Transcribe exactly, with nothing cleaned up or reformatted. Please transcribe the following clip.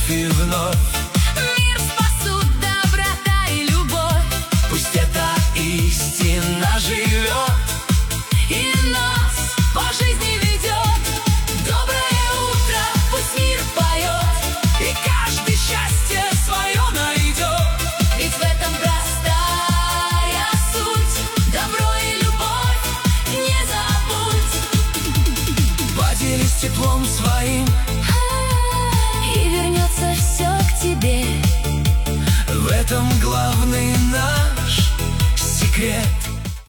вновь и вновь. Мир спасут доброта и любовь. Пусть эта истина живет И нас по жизни ведет. Доброе утро, пусть мир поет, и каждый счастье свое найдет. Ведь в этом простая суть. Добро и любовь не забудь. Поделись теплом своим, И вернется все к тебе. в этом главный наш секрет.